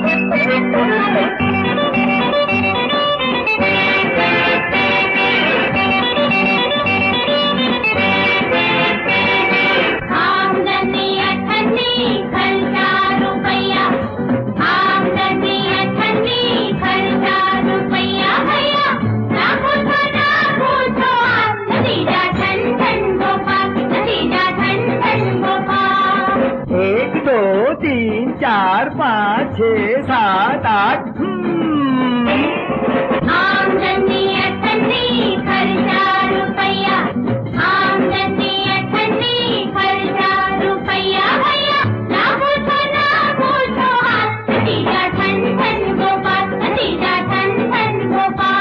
चार पाँच छः सात आठ आमदनी अठन्नी खर्चा रुपया, आमदनी अठन्नी खर्चा रुपया भैया, ना पूछो हाथ, नतीजा ठन ठन गोपाल, नतीजा ठन ठन गोपाल।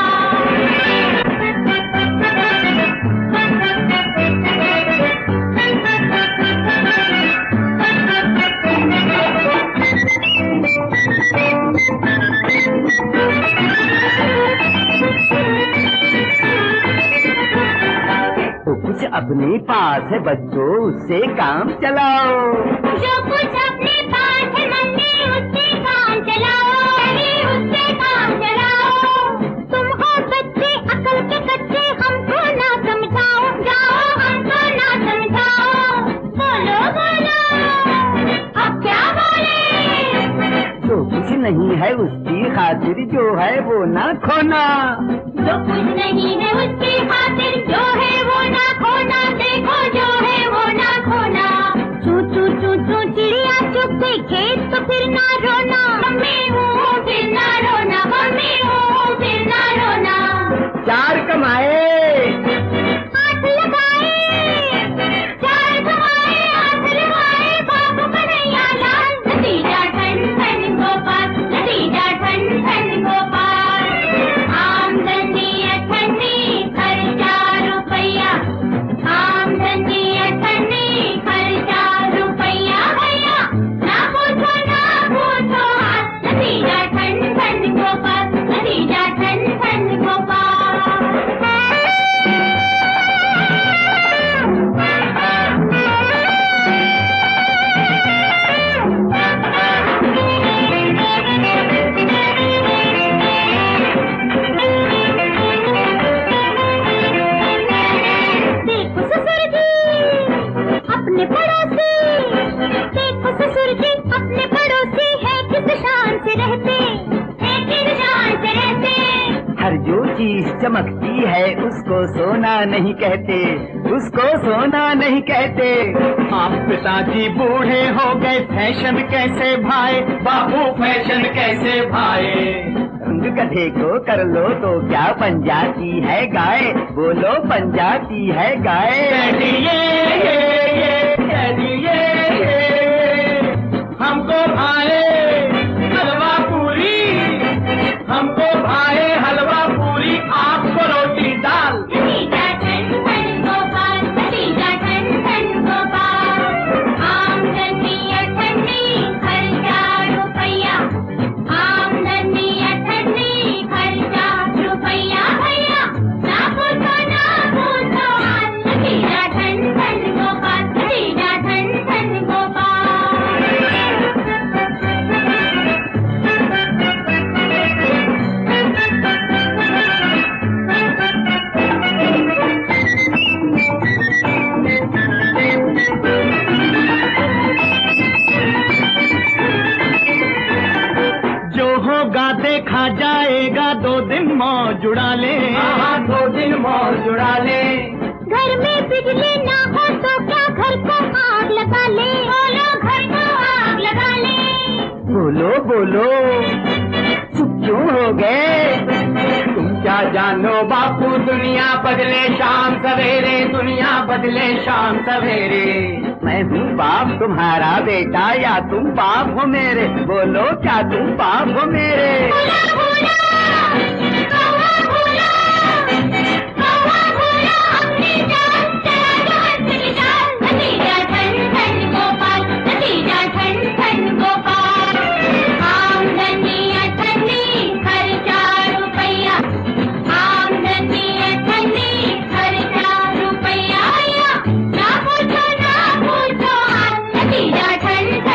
कुछ अपने पास है बच्चों, उससे काम चलाओ। जो कुछ अपने पास है मम्मी, उससे काम चलाओ, उससे काम चलाओ। तुम हो बच्चे अकल के कच्चे, हमको ना समझाओ, जाओ हमको ना समझाओ। बोलो बोलो अब क्या बोले। जो कुछ नहीं है उसकी खातिर जो है वो ना खोना, जो कुछ नहीं है उसकी खातिर जो है वो ना खोना, देखो जो है वो ना खोना। चू चू चू चू चिड़िया चुप गई खेत तो फिर ना रोना, मम्मी हूँ फिर ना रोना, मम्मी हूँ फिर ना रोना। चार कमाए हाथ लगाए, चार कमाए हाथ लगाए, बाबू कन्हैया लाल, नतीजा ठन ठन गोपाल, नतीजा ठन ठन गोपाल। आमदनी अठन्नी खर्चा रुपया, आमदनी अठन्नी खर्चा रुपया भैया, ना पूछो हाथ, नतीजा ठन ठन गोपाल, नतीजा ठन ठन गोपाल। देखो ससुर जी अपने पड़ोसी, देखो ससुर जी अपने पड़ोसी है किस शान से रहते, है किस शान से रहते। हर जो चीज चमकती है उसको सोना नहीं कहते, उसको सोना नहीं कहते। आप पिताजी बूढ़े हो गए, फैशन कैसे भाए बाबू, फैशन कैसे भाए। रंग गधे को कर लो तो क्या बन जाती है गाय, बोलो बन जाती है गाय। हमको भाए हलवा पूरी, हमको भाए हलवा पूरी, आपको रोटी दाल। नतीजा ठन ठन गोपाल, नतीजा ठन ठन गोपाल। आमदनी अठन्नी खर्चा रुपया, आमदनी अठन्नी खर्चा रुपया भैया, ना पूछो हाथ, नतीजा ठन ठन गोपाल, नतीजा ठन ठन गोपाल। जो होगा देखा जाएगा, 2 दिन मौज उड़ा ले। हाँ 2 दिन मौज उड़ा ले। घर में बिजली ना हो तो क्या घर को आग लगा ले, बोलो घर को आग लगा ले। बोलो बोलो चुप क्यों हो गए। तुम क्या जानो बापू, दुनिया बदले शाम सवेरे, दुनिया बदले शाम सवेरे। मैं हूँ बाप तुम्हारा बेटा या तुम बाप हो मेरे, बोलो क्या तुम बाप हो मेरे। नतीजा ठन ठन गोपाल, नतीजा ठन ठन गोपाल। आमदनी अठन्नी खर्चा रुपया, आमदनी अठन्नी खर्चा रुपया, ना पूछो हाथ, नतीजा ठन ठन